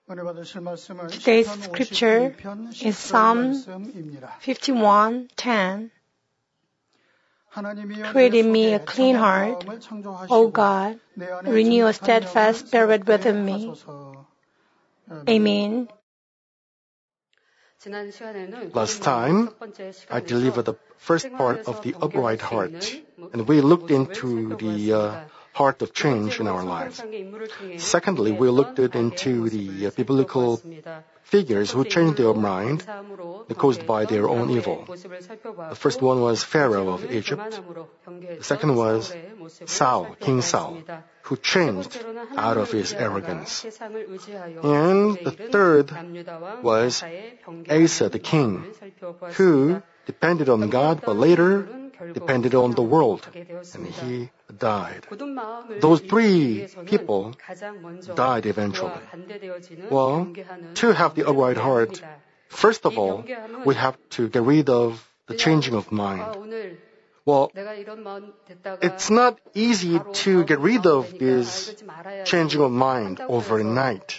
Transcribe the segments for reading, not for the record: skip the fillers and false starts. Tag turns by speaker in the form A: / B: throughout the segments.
A: Today's scripture is Psalm 51:10. Create in me a clean heart, O God, renew a steadfast spirit within me. Amen.
B: Last time, I delivered the first part of the upright heart, and we looked into the heart of change in our lives. Secondly, we looked into the biblical figures who changed their mind caused by their own evil. The first one was Pharaoh of Egypt. The second was Saul, King Saul, who changed out of his arrogance. And the third was Asa, the king, who depended on God, but later depended on the world, and he died. Those three people died eventually. Well, to have the upright heart, first of all, we have to get rid of the changing of mind. Well, it's not easy to get rid of this changing of mind overnight.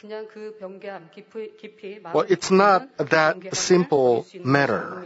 B: Well, it's not that simple matter.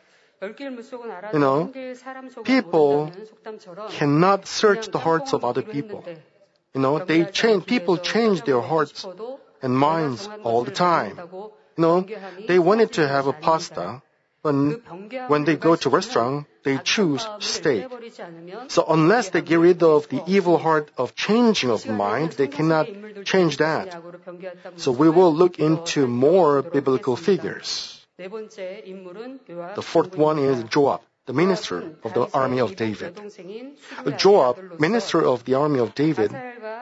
B: People cannot search the hearts of other people. People change their hearts and minds all the time. They wanted to have a pasta, but when they go to a restaurant, they choose steak. So unless they get rid of the evil heart of changing of mind, they cannot change that. So we will look into more biblical figures. The fourth one is Joab, the minister of the army of David. Joab, minister of the army of David,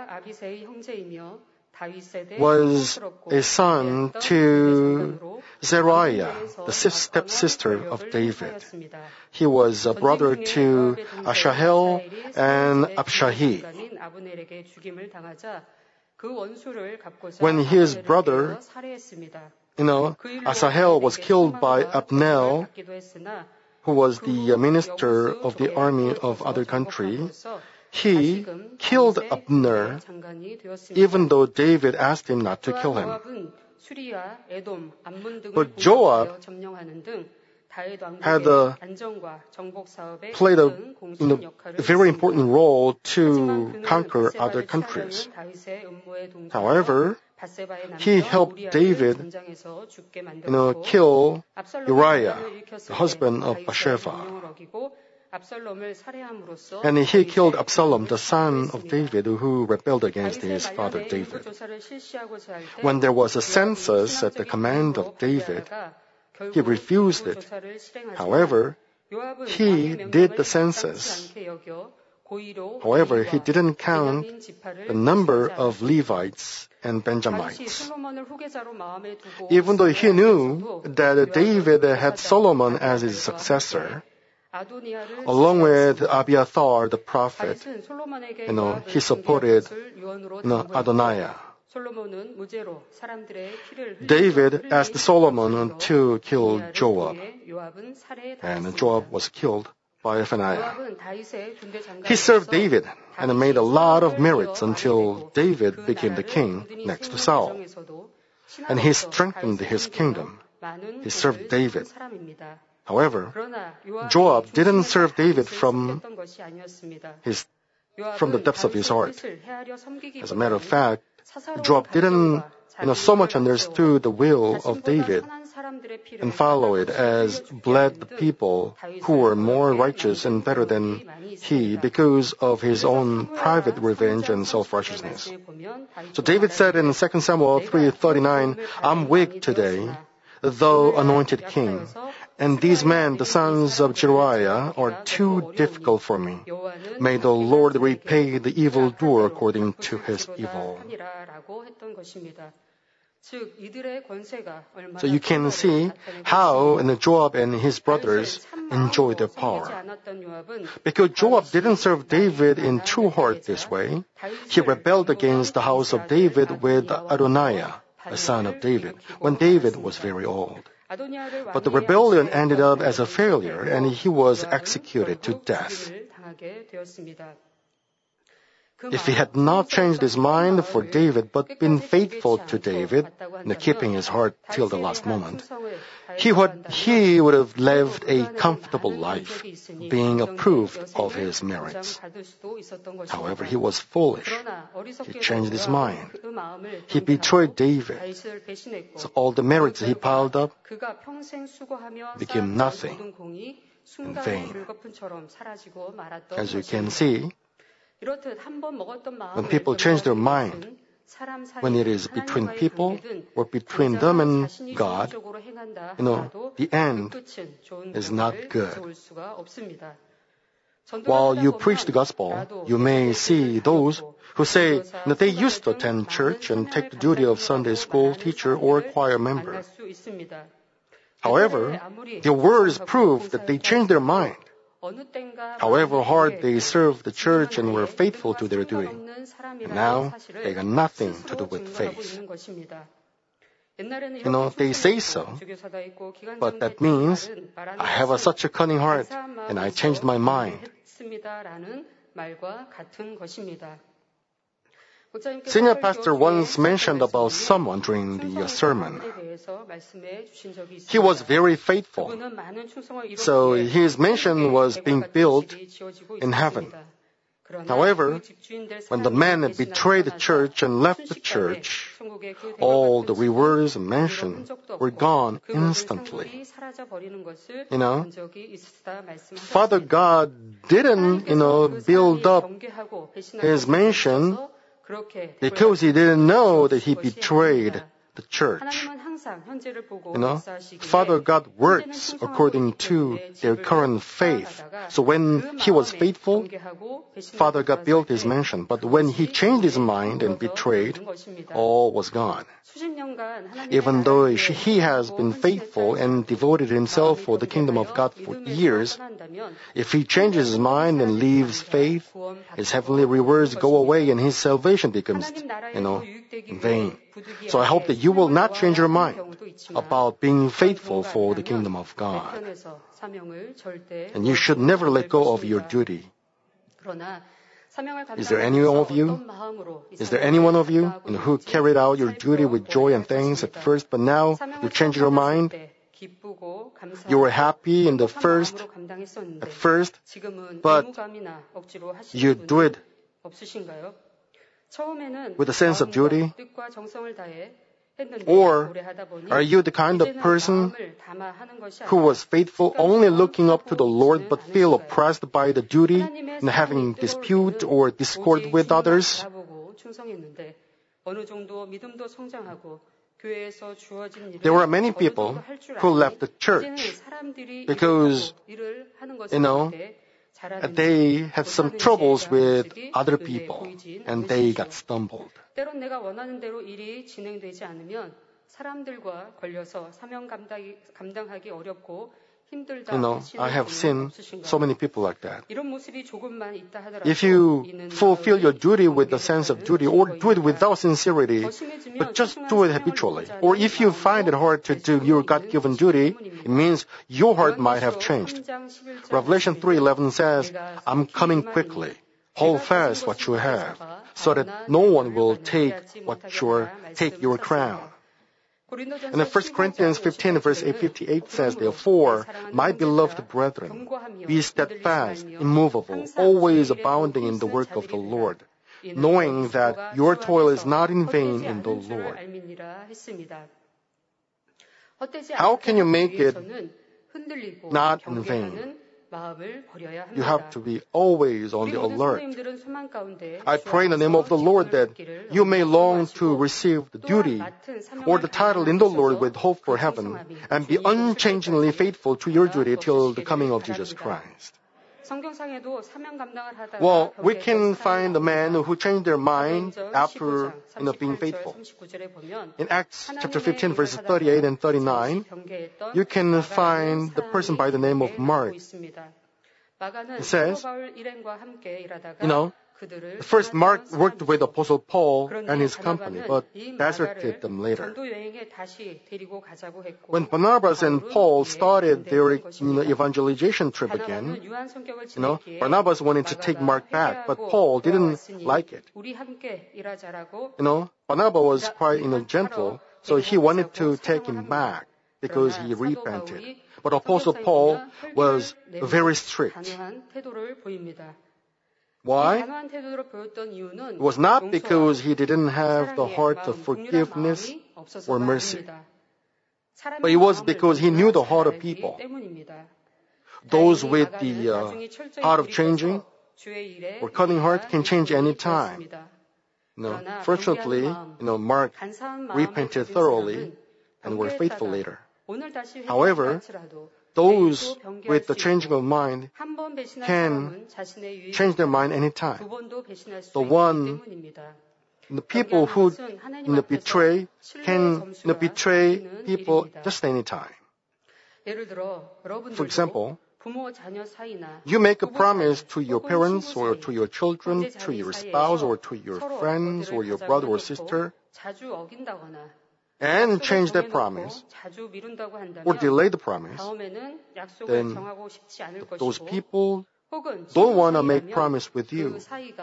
B: was a son to Zeruiah, the stepsister of David. He was a brother to Asahel and Abishai. When his brother, Asahel was killed by Abner, who was the minister of the army of other country. He killed Abner, even though David asked him not to kill him. But Joab had played a very important role to conquer other countries. However, he helped David, kill Uriah, the husband of Bathsheba. And he killed Absalom, the son of David, who rebelled against his father David. When there was a census at the command of David, he refused it. However, he did the census. However, he didn't count the number of Levites and Benjamites. Even though he knew that David had Solomon as his successor, along with Abiathar the prophet, he supported Adoniah. David asked Solomon to kill Joab, and Joab was killed by Ephaniah. He served David and made a lot of merits until David became the king next to Saul. And he strengthened his kingdom. He served David. However, Joab didn't serve David from the depths of his heart. As a matter of fact, Joab didn't so much understood the will of David and follow it as bled the people who were more righteous and better than he because of his own private revenge and self-righteousness. So David said in 2 Samuel 3:39, I'm weak today, though anointed king, and these men, the sons of Zeruiah, are too difficult for me. May the Lord repay the evildoer according to his evil. So you can see how Joab and his brothers enjoyed their power. Because Joab didn't serve David in true heart this way, he rebelled against the house of David with Adoniah, a son of David, when David was very old. But the rebellion ended up as a failure, and he was executed to death. If he had not changed his mind for David, but been faithful to David, keeping his heart till the last moment, he would have lived a comfortable life, being approved of his merits. However, he was foolish. He changed his mind. He betrayed David. So all the merits he piled up became nothing, in vain. As you can see, when people change their mind, when it is between people or between them and God, the end is not good. While you preach the gospel, you may see those who say that they used to attend church and take the duty of Sunday school teacher or choir member. However, their words prove that they changed their mind. However hard they served the church and were faithful to their duty, and now they got nothing to do with faith. They say so, but that means I have such a cunning heart and I changed my mind. Senior pastor once mentioned about someone during the sermon. He was very faithful, so his mansion was being built in heaven. However, when the man betrayed the church and left the church, all the rewards and mansion were gone instantly. Father God didn't build up his mansion because he didn't know that he betrayed the church. Father God works according to their current faith. So when he was faithful, Father God built his mansion. But when he changed his mind and betrayed, all was gone. Even though he has been faithful and devoted himself for the kingdom of God for years, if he changes his mind and leaves faith, his heavenly rewards go away and his salvation becomes, in vain. So I hope that you will not change your mind about being faithful for the kingdom of God. And you should never let go of your duty. Is there any one of you who carried out your duty with joy and thanks at first, but now you change your mind? You were happy at first, but you do it with a sense of duty? Or are you the kind of person who was faithful only looking up to the Lord but feel oppressed by the duty and having dispute or discord with others? There were many people who left the church because, they had some troubles with other people and they got stumbled.
C: 때론 내가 원하는 대로 일이 진행되지 않으면 사람들과 걸려서 사명 감당하기 어렵고 힘들다.
B: I have seen so many people like that. If you fulfill your duty with the sense of duty or do it without sincerity, but just do it habitually, or if you find it hard to do your God-given duty, it means your heart might have changed. Revelation 3:11 says, I'm coming quickly. Hold fast what you have, so that no one will take your crown. And in 1 Corinthians 15, verse 58 says, Therefore, my beloved brethren, be steadfast, immovable, always abounding in the work of the Lord, knowing that your toil is not in vain in the Lord. How can you make it not in vain? You have to be always on the alert. I pray in the name of the Lord that you may long to receive the duty or the title in the Lord with hope for heaven and be unchangingly faithful to your duty till the coming of Jesus Christ. Well, we can find a man who changed their mind after being faithful. In Acts chapter 15, verses 38 and 39, you can find the person by the name of Mark. It says, First, Mark worked with Apostle Paul and his company, but deserted them later. When Barnabas and Paul started their evangelization trip again, Barnabas wanted to take Mark back, but Paul didn't like it. Barnabas was quite gentle, so he wanted to take him back because he repented. But Apostle Paul was very strict. Why? It was not because he didn't have the heart of forgiveness or mercy, but it was because he knew the heart of people. Those with the heart of changing or cunning heart can change any time. Fortunately, Mark repented thoroughly and were faithful later. However, those with the changing of mind can change their mind anytime. The people who betray can betray people just anytime. For example, you make a promise to your parents or to your children, to your spouse or to your friends or your brother or sister, and change that promise or delay the promise, then those people don't want to make promise with you.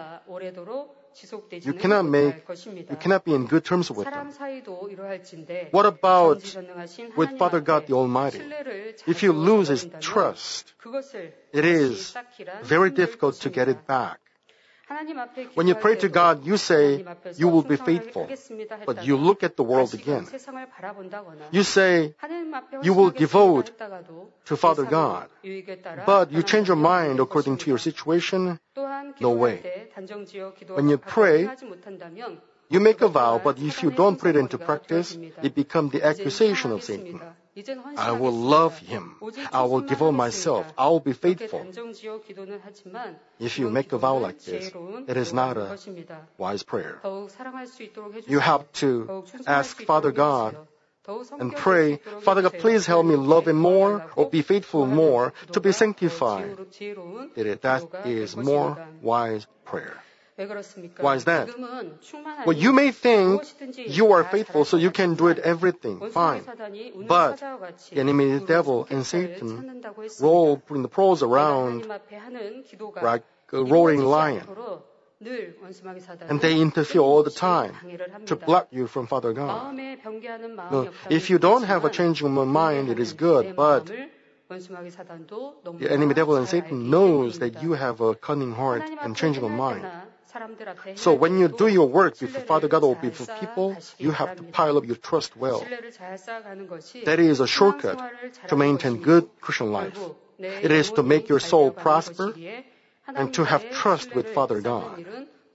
B: You cannot be in good terms with them. What about with Father God the Almighty? If you lose His trust, it is very difficult to get it back. When you pray to God, you say you will be faithful, but you look at the world again. You say you will devote to Father God, but you change your mind according to your situation. No way. When you pray, you make a vow, but if you don't put it into practice, it becomes the accusation of Satan. I will love him. I will devote myself. I will be faithful. If you make a vow like this, it is not a wise prayer. You have to ask Father God and pray, Father God, please help me love Him more or be faithful more to be sanctified. That is more wise prayer. Why is that? Well, you may think you are faithful, so you can do it everything. Fine. But the enemy, the devil, and Satan bring the pearls around like a roaring lion. And they interfere all the time to block you from Father God. No, if you don't have a changing mind, it is good, but the enemy, devil, and Satan knows that you have a cunning heart and changing of mind. So when you do your work before Father God or before people, you have to pile up your trust well. That is a shortcut to maintain good Christian life. It is to make your soul prosper and to have trust with Father God.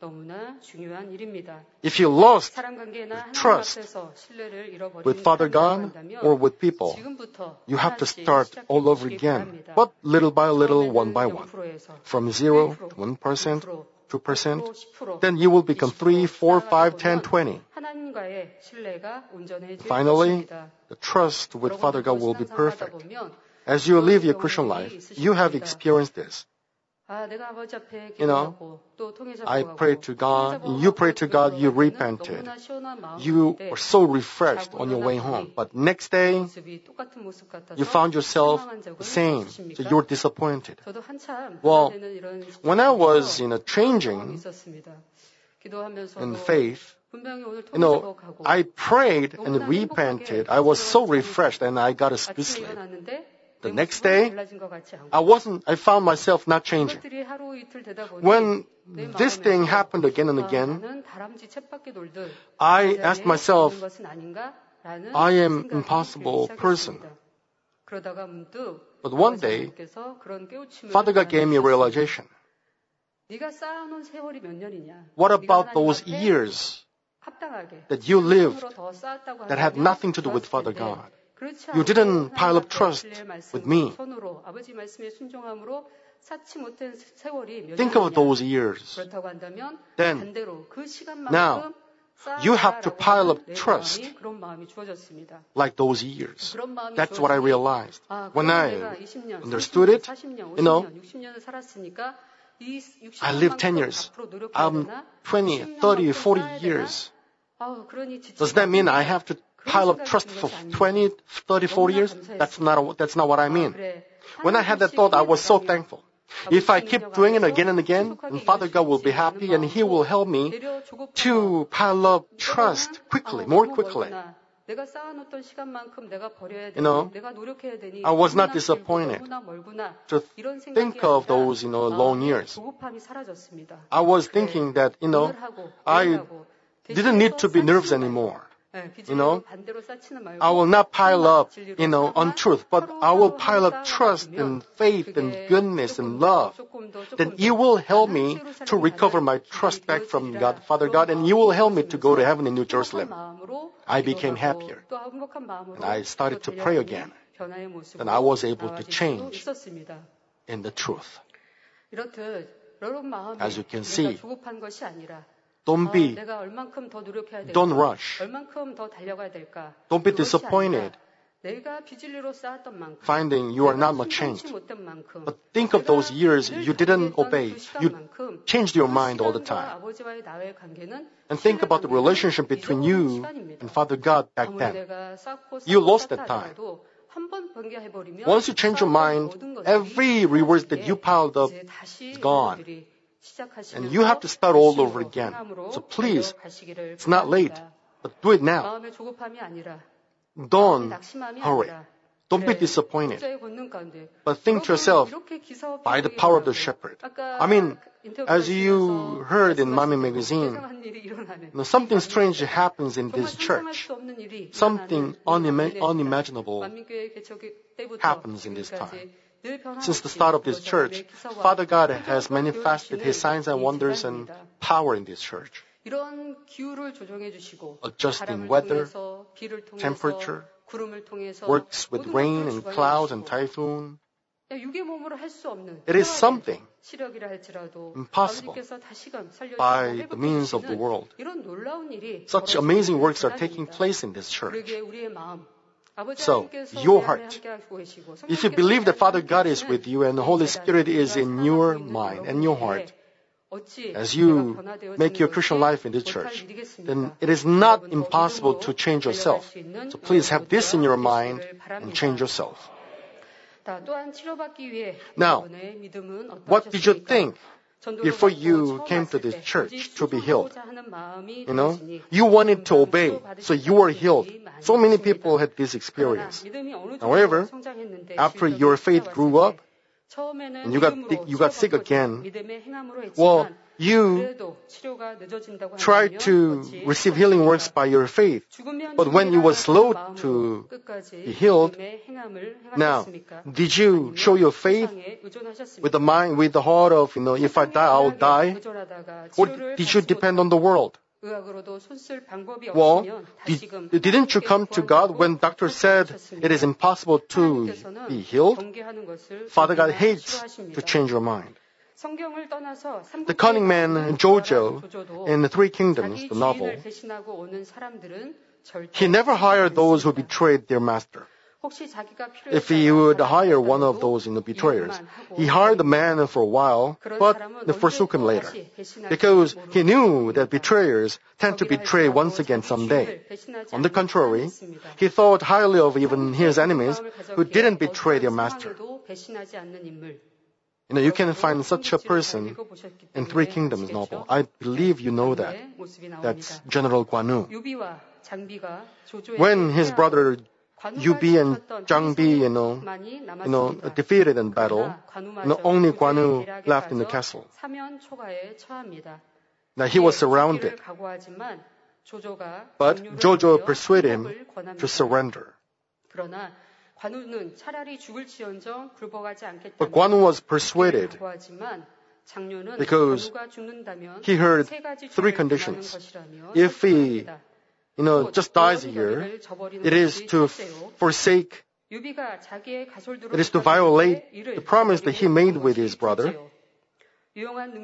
B: If you lost trust with Father God or with people, you have to start all over again, but little by little, one by one. From 0 to 1%, 2%, then you will become 3, 4, 5, 10, 20. Finally, the trust with Father God will be perfect. As you live your Christian life, you have experienced this. I prayed to God, you prayed to God, you repented. You were so refreshed on your way home. But next day, you found yourself the same, so you're disappointed. Well, when I was changing in faith, I prayed and repented. I was so refreshed and I got a good sleep. The next day, I found myself not changing. When this thing happened again and again, I asked myself, I am an impossible person. But one day, Father God gave me a realization. What about those years that you lived that had nothing to do with Father God? You didn't pile up trust with me. Think of those years. Then, now, you have to pile up trust like those years. That's what I realized. When I understood it, I lived 10 years. I'm 20, 30, 40 years. Does that mean I have to pile up trust for 20, 30, 40 years? That's not what I mean. When I had that thought, I was so thankful. If I keep doing it again and again, and Father God will be happy and He will help me to pile up trust quickly, more quickly. You know, I was not disappointed to think of those, long years. I was thinking that, I didn't need to be nervous anymore. I will not pile up, untruth, but I will pile up trust and faith and goodness and love. Then you will help me to recover my trust back from God, Father God, and you will help me to go to heaven in New Jerusalem. I became happier. And I started to pray again. Then I was able to change in the truth. As you can see, don't rush. Don't be disappointed finding you are not much changed. But think of those years you didn't obey. You changed your mind all the time. And think about the relationship between you and Father God back then. You lost that time. Once you change your mind, every reward that you piled up is gone. And you have to start all over again. So please, it's not late, but do it now. Don't hurry. Don't be disappointed. But think to yourself, by the power of the shepherd. I mean, as you heard in Mommy Magazine, something strange happens in this church. Something unimaginable happens in this time. Since the start of this church, Father God has manifested His signs and wonders and power in this church. Adjusting weather, temperature, works with rain and clouds and typhoon. It is something impossible by the means of the world. Such amazing works are taking place in this church. So, your heart, if you believe that Father God is with you and the Holy Spirit is in your mind and your heart, as you make your Christian life in this church, then it is not impossible to change yourself. So please have this in your mind and change yourself. Now, what did you think before you came to this church to be healed? You wanted to obey, so you were healed. So many people had this experience. However, after your faith grew up, and you got sick again, well, you tried to receive healing works by your faith. But when you were slow to be healed, now, did you show your faith with the mind, with the heart of, if I die, I will die? Or did you depend on the world? Well, didn't you come to God when doctor said it is impossible to be healed? Father God hates to change your mind. The cunning man Jojo in The Three Kingdoms, the novel, he never hired those who betrayed their master. If he would hire one of those betrayers, he hired the man for a while, but forsook him later. Because he knew that betrayers tend to betray once again someday. On the contrary, he thought highly of even his enemies who didn't betray their master. You can find such a person in Three Kingdoms novel. I believe you know that. That's General Guan Yu. When his brother Yubi and Zhangbi, defeated in battle, only Guan Yu left in the castle. Now he was surrounded. But Jojo persuaded him to surrender. But Guan Yu was persuaded because he heard three conditions. If he, just dies here, it is to forsake, it is to violate the promise that he made with his brother.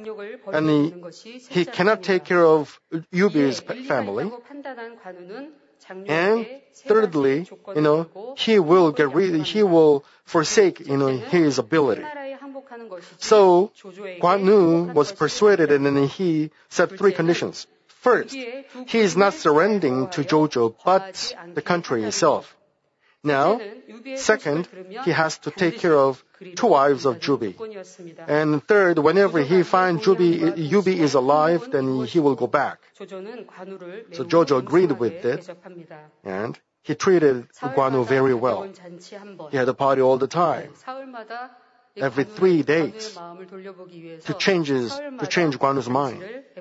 B: And he cannot take care of Yubi's family. And thirdly, he will forsake, his ability. So, Guan Yu was persuaded and then he set 3 conditions. First, he is not surrendering to Jojo, but the country itself. Now, second, he has to take care of 2 wives of Jubi. And third, whenever he finds Yubi is alive, then he will go back. So Jojo agreed with it, and he treated Guan Yu very well. He had a party all the time, every 3 days, to change Guan Yu's mind.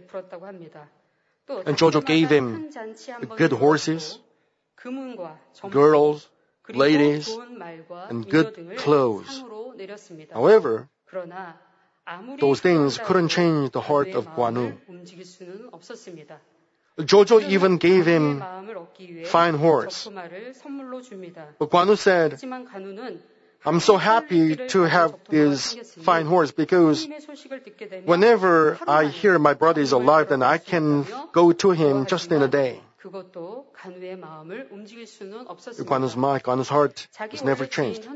B: And Jojo gave him good horses, girls, ladies, and good clothes. However, those things couldn't change the heart of Guan Yu. Jojo even gave him fine horse. But Guan Yu said, I'm so happy to have this fine horse because whenever I hear my brother is alive, then I can go to him just in a day. Guan Yu's heart was never changed.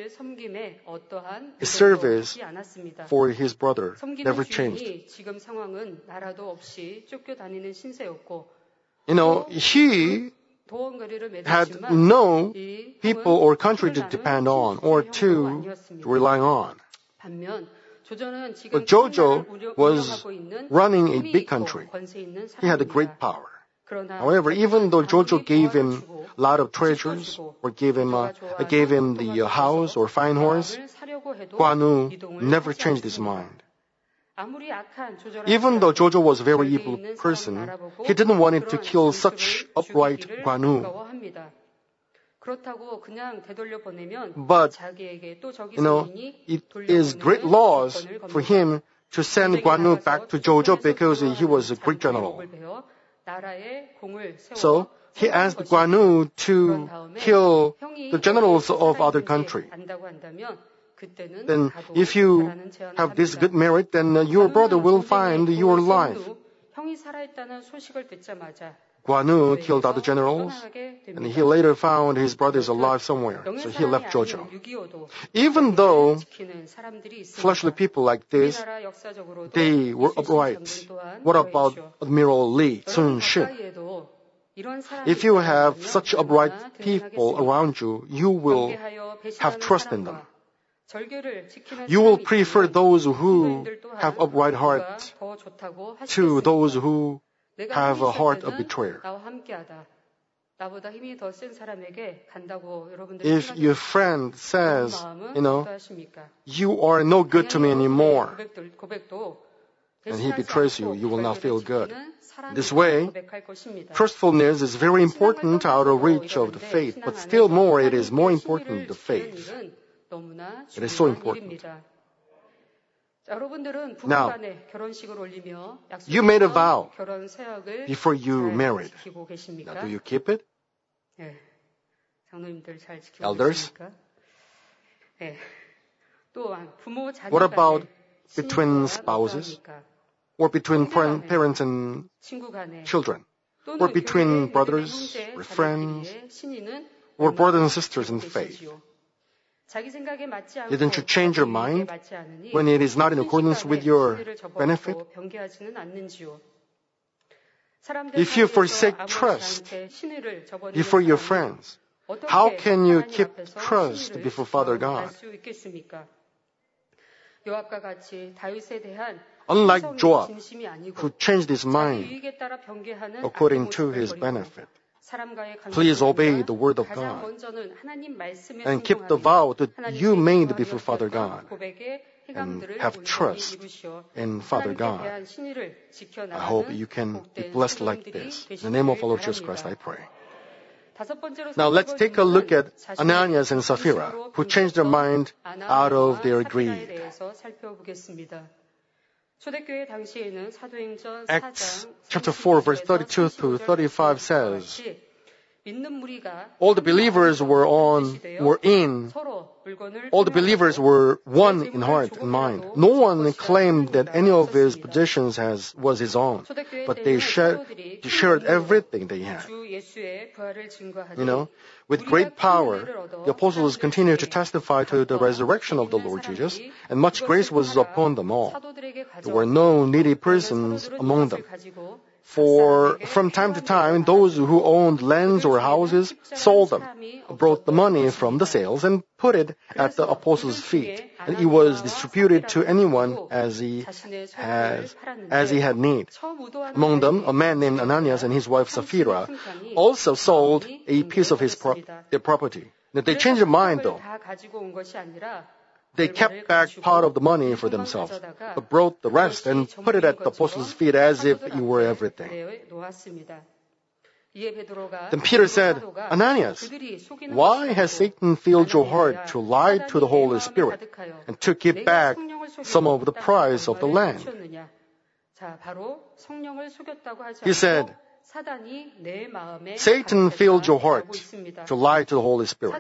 B: His service for his brother never changed. He had no people or country to depend on or to rely on. But Jojo was running a big country. He had a great power. However, even though Jojo gave him a lot of treasures or gave him the house or fine horse, Guan Yu never changed his mind. Even though Jojo was a very evil person, he didn't want to kill such upright Guan Yu. But, it is great loss for him to send Guan Yu back to Jojo because he was a great general. So, he asked Guan Yu to kill the generals of other country. Then, if you have this good merit, then your brother will find your life. Guan Yu killed other generals, and he later found his brothers alive somewhere, so he left Jojo. Even though fleshly people like this, they were upright. What about Admiral Li, Sun Shi? If you have such upright people around you, you will have trust in them. You will prefer those who have upright heart to those who have a heart of betrayer. If your friend says, you are no good to me anymore, and he betrays you, you will not feel good. This way, trustfulness is very important out of reach of the faith, but still more, it is more important, the faith. It is so important. Now, you made a vow before you married. Now, do you keep it? Elders? What about between spouses? Or between parents and children? Or between brothers or friends? Or brothers and sisters in faith? Didn't you change your mind when it is not in accordance with your benefit? If you forsake trust before your friends, how can you keep trust before Father God? Unlike Joab, who changed his mind according to his benefit. Please obey the word of God and keep the vow that you made before Father God and have trust in Father God. I hope you can be blessed like this. In the name of our Lord Jesus Christ, I pray. Now let's take a look at Ananias and Sapphira, who changed their mind out of their greed. Acts chapter 4 verse 32 to 35 says, all the believers were one in heart and mind. No one claimed that any of his possessions was his own, but they shared everything they had. with great power, the apostles continued to testify to the resurrection of the Lord Jesus, and much grace was upon them all. There were no needy persons among them. For from time to time, those who owned lands or houses sold them, brought the money from the sales, and put it at the apostles' feet, and it was distributed to anyone as he had need. Among them, a man named Ananias and his wife Sapphira also sold a piece of their property. Now, they changed their mind, though. They kept back part of the money for themselves, but brought the rest and put it at the apostles' feet as if it were everything. Then Peter said, Ananias, why has Satan filled your heart to lie to the Holy Spirit and to give back some of the price of the land? He said, Satan filled your heart to lie to the Holy Spirit.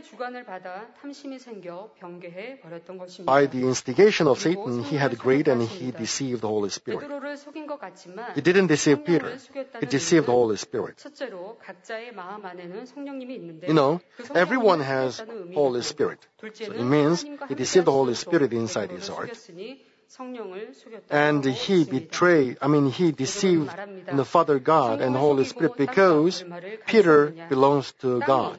B: By the instigation of Satan, he had greed and he deceived the Holy Spirit. He didn't deceive Peter. He deceived the Holy Spirit. Everyone has Holy Spirit. So it means he deceived the Holy Spirit inside his heart. And he deceived the Father God and the Holy Spirit because Peter belongs to God.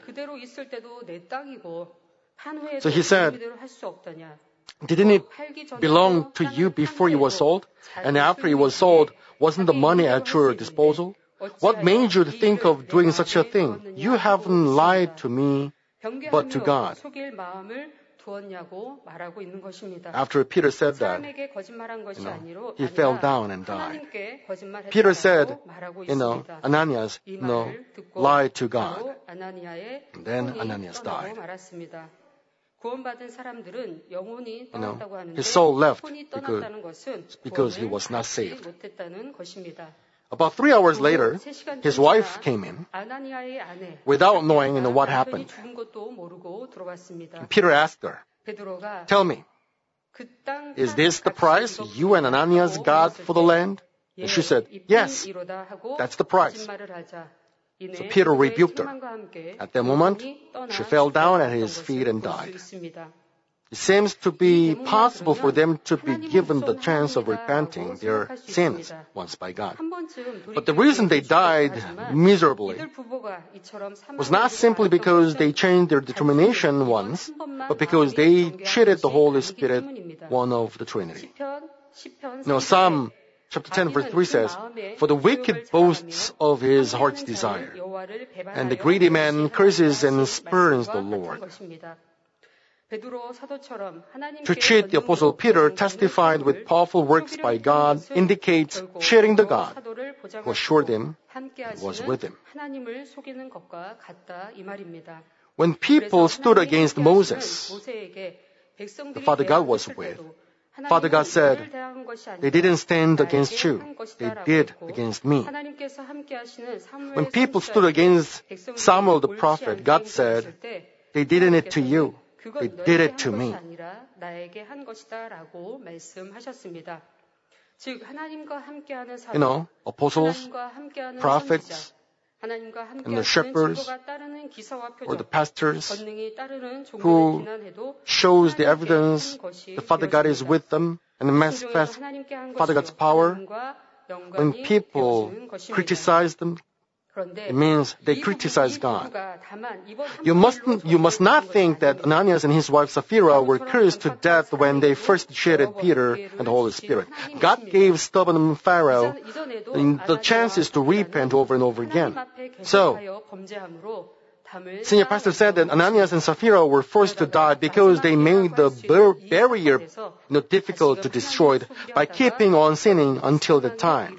B: So he said, didn't it belong to you before it was sold? And after it was sold, wasn't the money at your disposal? What made you think of doing such a thing? You haven't lied to me, but to God. After Peter said that, he fell down and died. Peter said, Ananias, lied to God. And then Ananias died. His soul left because he was not saved. About 3 hours later, his wife came in without knowing what happened. Peter asked her, tell me, is this the price you and Ananias got for the land? And she said, yes, that's the price. So Peter rebuked her. At that moment, she fell down at his feet and died. It seems to be possible for them to be given the chance of repenting their sins once by God. But the reason they died miserably was not simply because they changed their determination once, but because they cheated the Holy Spirit, one of the Trinity. Psalm chapter 10 verse 3 says, for the wicked boasts of his heart's desire, and the greedy man curses and spurns the Lord. To cheat the Apostle Peter testified with powerful works by God indicates cheating the God who assured him and was with him. When people stood against Moses, the Father God was with. Father God said, they didn't stand against you, they did against me. When people stood against Samuel the prophet, God said, they didn't it to you. They did it to me. Apostles, prophets, and the shepherds, or the pastors, who shows the evidence the Father God is with them and manifests Father God's power. When people criticize them, it means they criticize God. You must not think that Ananias and his wife Sapphira were cursed to death when they first cheated Peter and the Holy Spirit. God gave stubborn Pharaoh the chances to repent over and over again. So, senior pastor said that Ananias and Sapphira were forced to die because they made the barrier difficult to destroy by keeping on sinning until the time.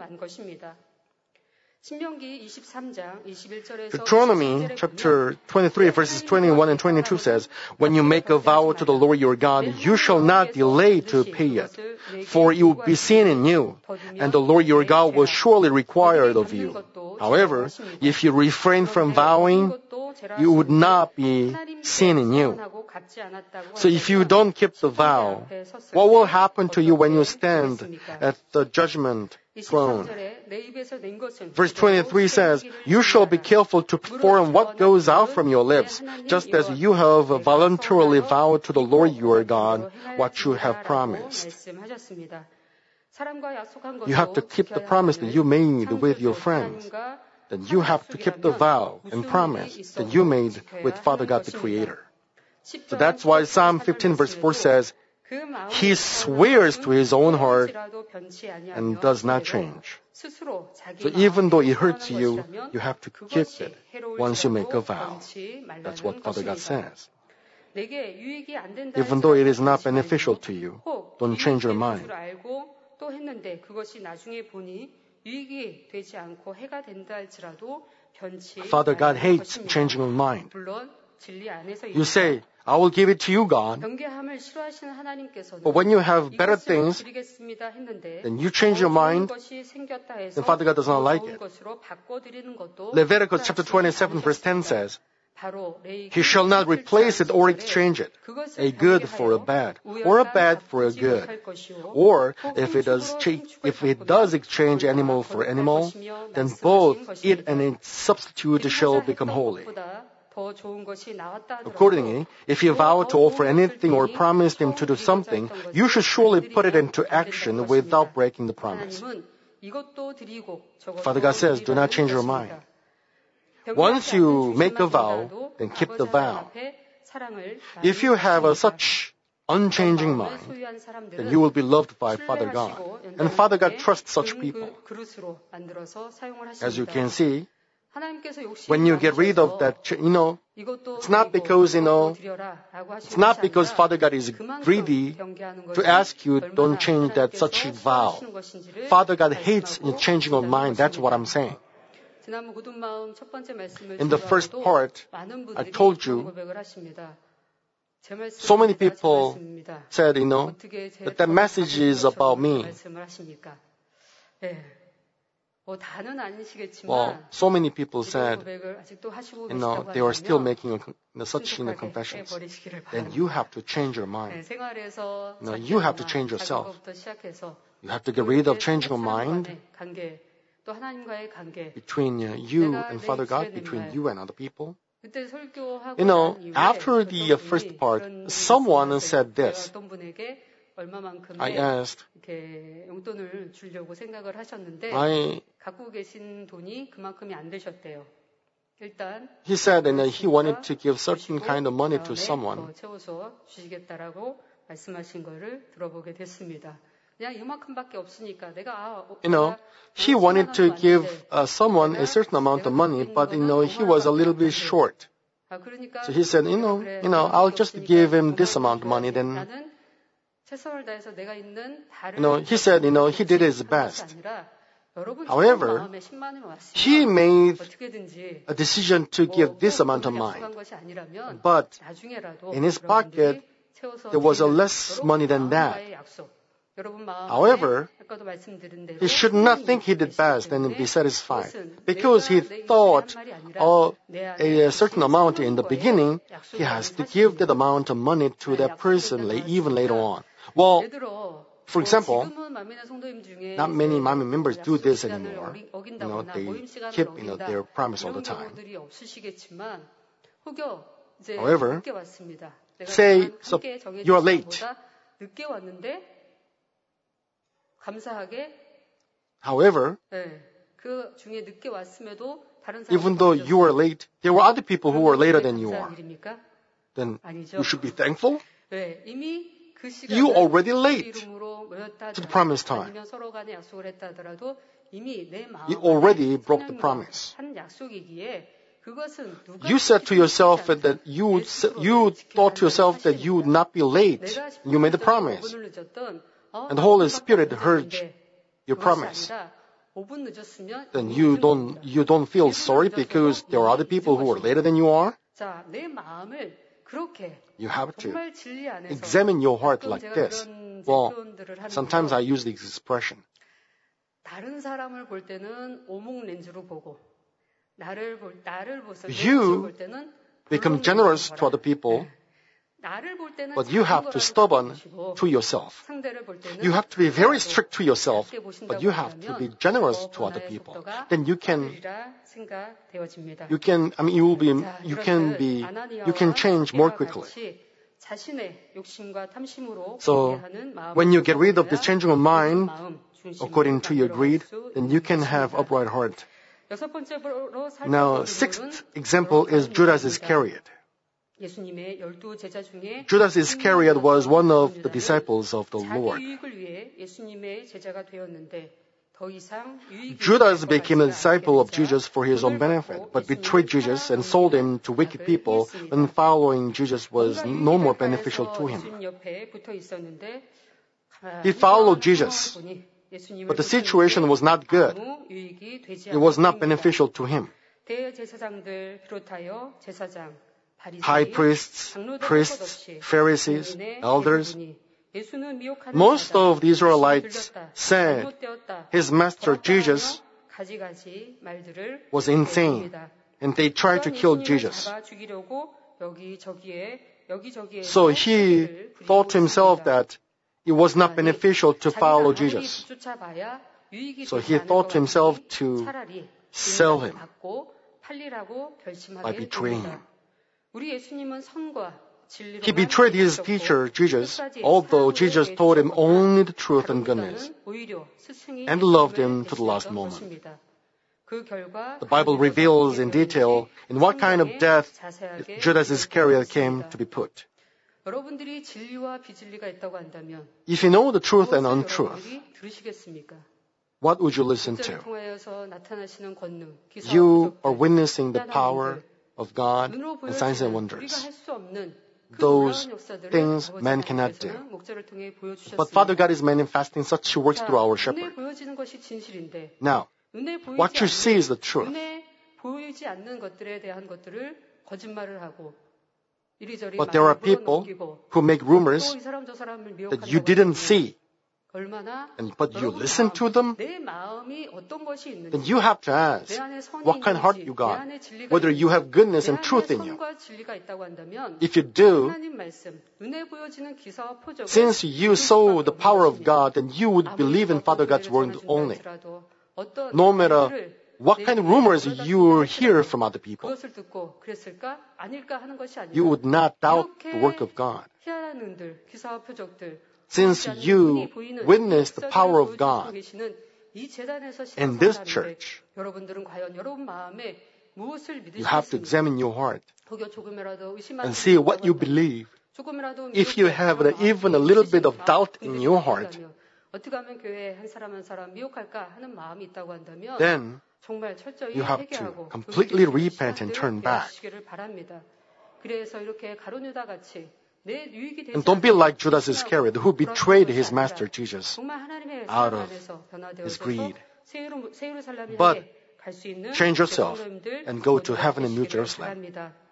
B: Deuteronomy chapter 23 verses 21 and 22 says, when you make a vow to the Lord your God, you shall not delay to pay it, for it will be sin in you, and the Lord your God will surely require it of you. However, if you refrain from vowing, it would not be sin in you. So if you don't keep the vow, what will happen to you when you stand at the judgment throne? Verse 23 says, "You shall be careful to perform what goes out from your lips, just as you have voluntarily vowed to the Lord your God what you have promised." You have to keep the promise that you made with your friends. Then you have to keep the vow and promise that you made with Father God the Creator. So that's why Psalm 15 verse 4 says, "He swears to his own heart and does not change." So even though it hurts you, you have to keep it once you make a vow. That's what Father God says. Even though it is not beneficial to you, don't change your mind. Father God hates changing your mind. You say, "I will give it to you, God." But when you have better things, then you change your mind, then Father God does not like it. Leviticus chapter 27 verse 10 says, "He shall not replace it or exchange it, a good for a bad, or a bad for a good. Or if it does exchange animal for animal, then both it and its substitute shall become holy." Accordingly, if you vow to offer anything or promised him to do something, you should surely put it into action without breaking the promise. Father God says, do not change your mind. Once you make a vow, then keep the vow. If you have such unchanging mind, then you will be loved by Father God. And Father God trusts such people. As you can see, when you get rid of that, it's not because, it's not because Father God is greedy to ask you, don't change that such vow. Father God hates changing of mind. That's what I'm saying. In the first part, I told you, so many people said, that message is about me. Well, so many people said, they are still making such confessions. Then you have to change your mind. You have to change yourself. You have to get rid of changing your mind between you and Father God, between you and other people. After the first part, someone said this. I asked, he said that he wanted to give certain kind of money to someone. He wanted to give someone a certain amount of money, but he was a little bit short. So he said, I'll just give him this amount of money, then he said, he did his best. However, he made a decision to give this amount of money. But in his pocket, there was less money than that. However, he should not think he did best and be satisfied. Because he thought a certain amount in the beginning, he has to give that amount of money to that person even later on. Well, for example, not many Manmin members do this anymore. They keep their promise all the time. However, say you're late. However, even though you were late, there were other people who were later than you are. Then you should be thankful. You already late to the promised time. You already broke the promise. You said to yourself that you thought to yourself that you would not be late. You made the promise. And the Holy Spirit heard your promise. Then you don't feel sorry because there are other people who are later than you are. You have to examine your heart like this. Well, sometimes I use this expression. You become generous to other people But you have to be stubborn to yourself. You have to be very strict to yourself, but you have to be generous to other people. Then you can change more quickly. So when you get rid of this changing of mind, according to your greed, then you can have upright heart. Now, sixth example is Judas Iscariot. Judas Iscariot was one of the disciples of the Lord. Judas became a disciple of Jesus for his own benefit, but betrayed Jesus and sold him to wicked people when following Jesus was no more beneficial to him. He followed Jesus, but the situation was not good. It was not beneficial to him. High priests, Pharisees, elders, most of the Israelites said his master Jesus was insane, and they tried to kill Jesus. So he thought to himself that it was not beneficial to follow Jesus. So he thought to himself to sell him by betraying him. He betrayed his teacher, Jesus, although Jesus told him only the truth and goodness, and loved him to the last moment. The Bible reveals in detail in what kind of death Judas Iscariot came to be put. If you know the truth and untruth, what would you listen to? You are witnessing the power of God and signs and wonders. Those things man cannot do. But Father God is manifesting such works through our shepherd. Now, what you see is the truth. But there are people who make rumors that you didn't see, but you listen to them. Then you have to ask what kind of heart you got, whether you have goodness and truth in you. If you do, since you saw the power of God, then you would believe in Father God's word only. No matter what kind of rumors you hear from other people, you would not doubt the work of God. Since you witnessed the power of God in this church, you have to examine your heart and see what you believe. If you have even a little bit of doubt in your heart, then you have to completely repent and turn back. And don't be like Judas Iscariot, who betrayed his master Jesus out of his greed. But change yourself and go to heaven in New Jerusalem.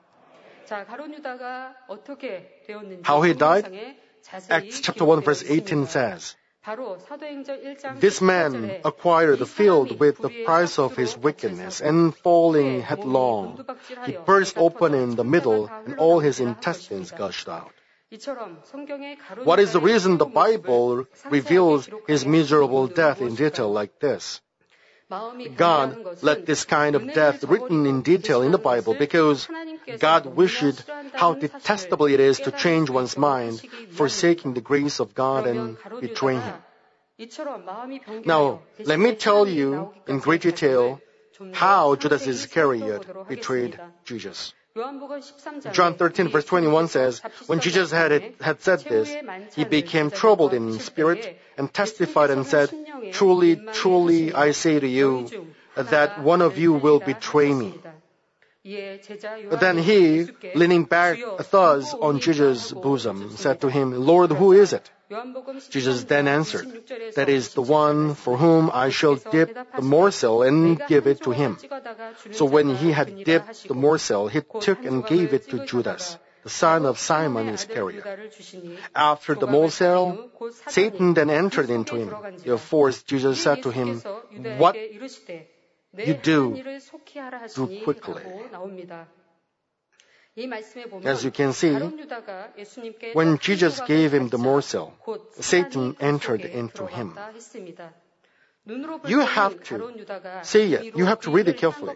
B: How he died? Acts chapter 1 verse 18 says, "This man acquired the field with the price of his wickedness, and falling headlong, he burst open in the middle, and all his intestines gushed out." What is the reason the Bible reveals his miserable death in detail like this? God let this kind of death written in detail in the Bible because God wished how detestable it is to change one's mind, forsaking the grace of God and betraying Him. Now, let me tell you in great detail how Judas Iscariot betrayed Jesus. John 13 verse 21 says, when Jesus had said this, he became troubled in spirit and testified and said, "Truly, truly, I say to you, that one of you will betray me." Then he, leaning back thus on Jesus' bosom, said to him, "Lord, who is it?" Jesus then answered, "That is the one for whom I shall dip the morsel and give it to him." So when he had dipped the morsel, he took and gave it to Judas, the son of Simon Iscariot. After the morsel, Satan then entered into him. Therefore Jesus said to him, "What you do quickly." As you can see, when Jesus gave him the morsel, Satan entered into him. You have to see it. You have to read it carefully.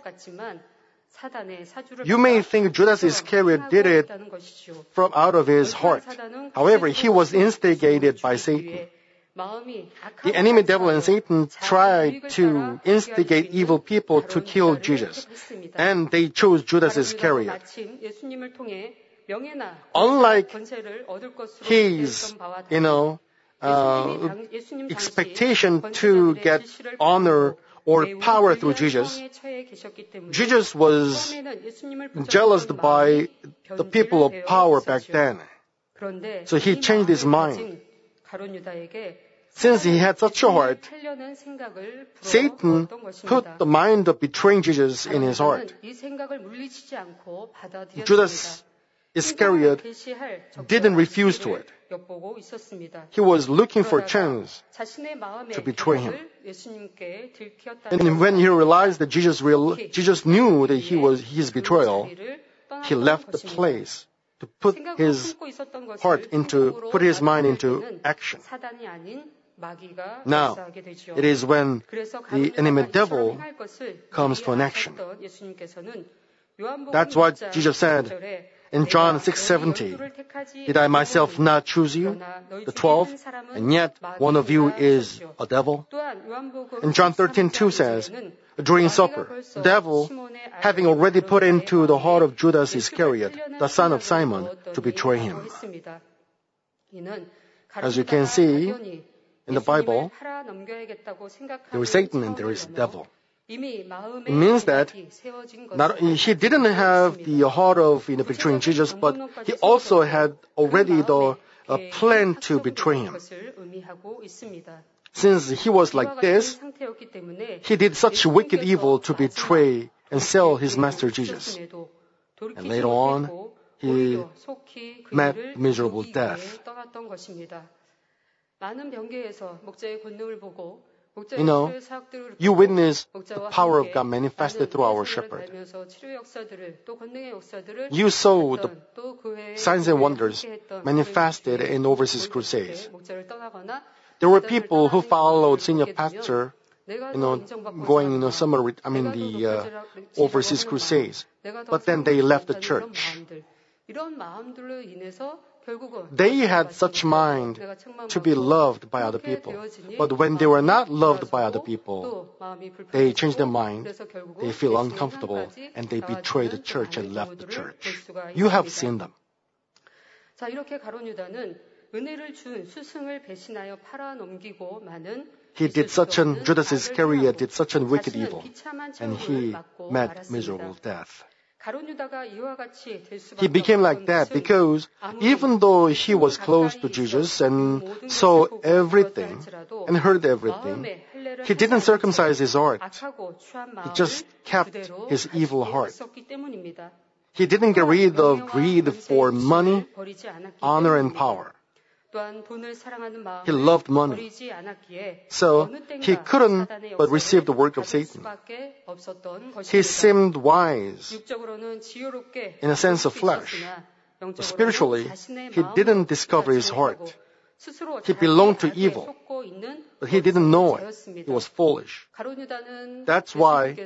B: You may think Judas Iscariot did it from out of his heart. However, he was instigated by Satan. The enemy devil and Satan tried to instigate evil people to kill Jesus, and they chose Judas Iscariot. Unlike his, expectation to get honor or power through Jesus, Jesus was jealous by the people of power back then. So he changed his mind. Since he had such a heart, Satan put the mind of betraying Jesus in his heart. Judas Iscariot didn't refuse to it. He was looking for a chance to betray him. And when he realized that Jesus knew that his betrayal, he left the place to put his mind into action. Now, it is when the enemy devil comes to an action. That's what Jesus said in John 6:70. Did I myself not choose you, the 12, and yet one of you is a devil? And John 13:2 says, during supper, the devil, having already put into the heart of Judas Iscariot, the son of Simon, to betray him. As you can see, in the Bible, there is Satan and there is devil. It means that he didn't have the heart of betraying Jesus, but he also had already the plan to betray him. Since he was like this, he did such wicked evil to betray and sell his master Jesus. And later on, he met miserable death. You witness the power of God manifested through our shepherd. You saw the signs and wonders manifested in overseas crusades. There were people who followed senior pastor, going the overseas crusades, but then they left the church. They had such mind to be loved by other people. But when they were not loved by other people, they changed their mind, they feel uncomfortable, and they betrayed the church and left the church. You have seen them. Judas Iscariot did such a wicked evil, and he met miserable death. He became like that because even though he was close to Jesus and saw everything and heard everything, he didn't circumcise his heart. He just kept his evil heart. He didn't get rid of greed for money, honor, and power. He loved money. So he couldn't but receive the work of Satan. He seemed wise in a sense of flesh. But spiritually, he didn't discover his heart. He belonged to evil, but he didn't know it. He was foolish. That's why,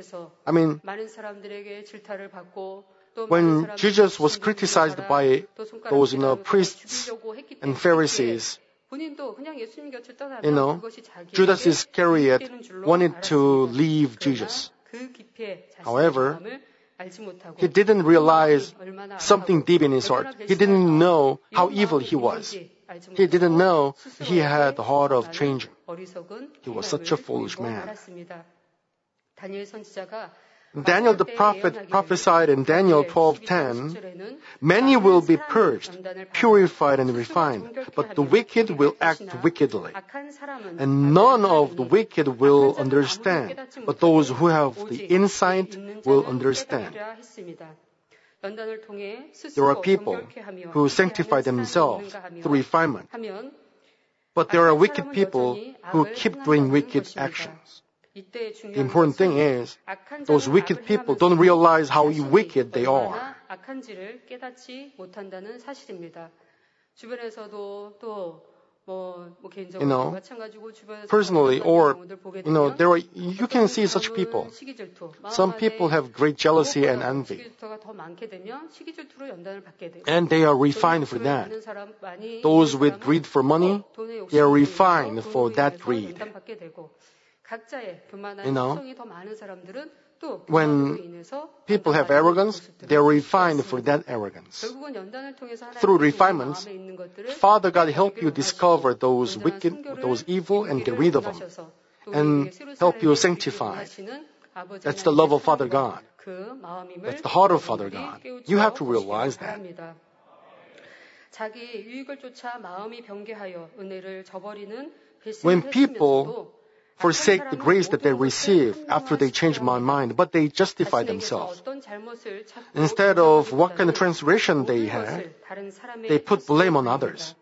B: when Jesus was criticized by those priests and Pharisees, Judas Iscariot wanted to leave Jesus. However, he didn't realize something deep in his heart. He didn't know how evil he was. He didn't know he had the heart of changing. He was such a foolish man. Daniel the prophet prophesied in Daniel 12:10, many will be purged, purified and refined, but the wicked will act wickedly. And none of the wicked will understand, but those who have the insight will understand. There are people who sanctify themselves through refinement, but there are wicked people who keep doing wicked actions. The important thing is, those wicked people don't realize how wicked they are.
C: 악한지를 깨닫지 못한다는 사실입니다. 주변에서도 또 개인적으로 마찬가지고 주변에서
B: personally, or you can see such people. Some people have great jealousy and envy, and they are refined for that. Those with greed for money, they are refined for that greed. When people have arrogance, they are refined for that arrogance. Through refinements, Father God help you discover those wicked, those evil, and get rid of them, and help you sanctify. That's the love of Father God. That's the heart of Father God. You have to realize that. When people forsake the grace that they receive after they change my mind, but they justify themselves. Instead of what kind of transgression they had, they put blame on others.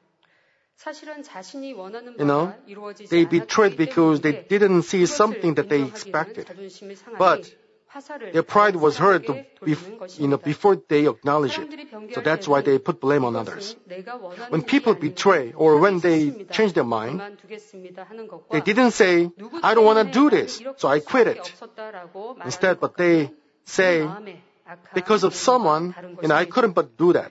B: They betrayed because they didn't see something that they expected. But their pride was hurt before they acknowledge it. So that's why they put blame on others. When people betray or when they change their mind, they didn't say, I don't want to do this, so I quit it. Instead, but they say, because of someone, I couldn't but do that.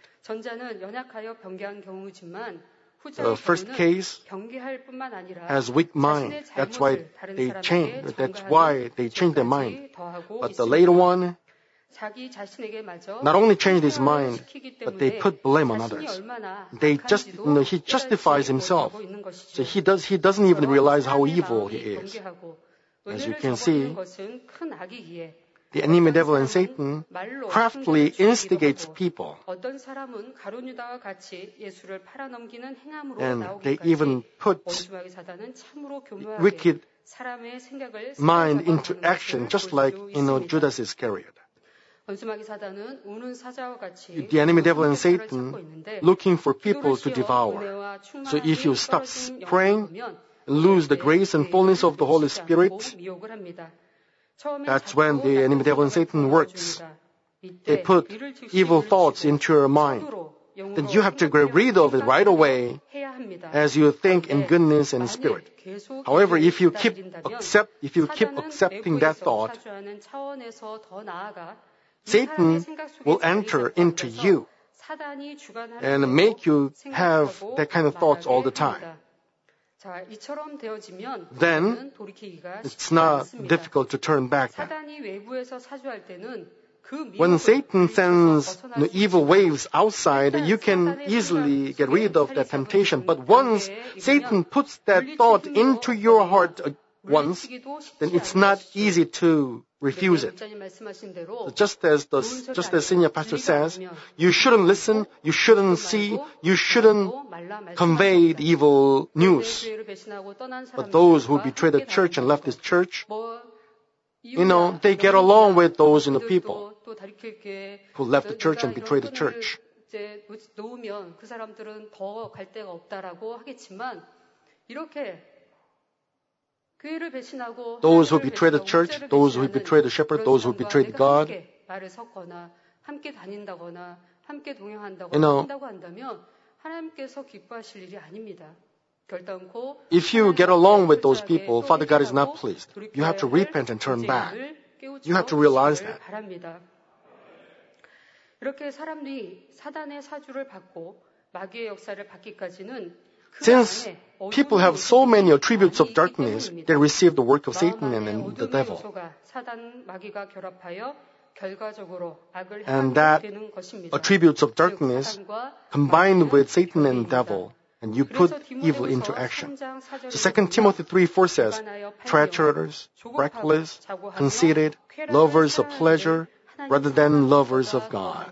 B: The first case has weak mind. That's why they change their mind. But the later one, not only changed his mind, but they put blame on others. He justifies himself. So he doesn't even realize how evil he is. As you can see, the enemy devil and Satan craftily instigates people. And they even put wicked mind into action, just like Judas Iscariot. The enemy devil and Satan looking for people to devour. So if you stop praying, lose the grace and fullness of the Holy Spirit, that's when the enemy devil and Satan works. They put evil thoughts into your mind. Then you have to get rid of it right away as you think in goodness and spirit. However, if you keep accepting that thought, Satan will enter into you and make you have that kind of thoughts all the time. Then it's not difficult to turn back. When Satan sends evil waves outside, you can easily get rid of that temptation. But once Satan puts that thought into your heart once, then it's not easy to refuse it. Just as senior pastor says, you shouldn't listen, you shouldn't see, you shouldn't convey the evil news. But those who betray the church and left this church, they get along with those people who left the church and betrayed the church. Those who betray the church, those who betray the shepherd, those who betrayed God, if you get along with those people, Father God is not pleased. You have to repent and turn back. You have to realize that. Since people have so many attributes of darkness, they receive the work of Satan and the devil. And that attributes of darkness combined with Satan and devil, and you put evil into action. So 2 Timothy 3:4 says, treacherous, reckless, conceited, lovers of pleasure rather than lovers of God.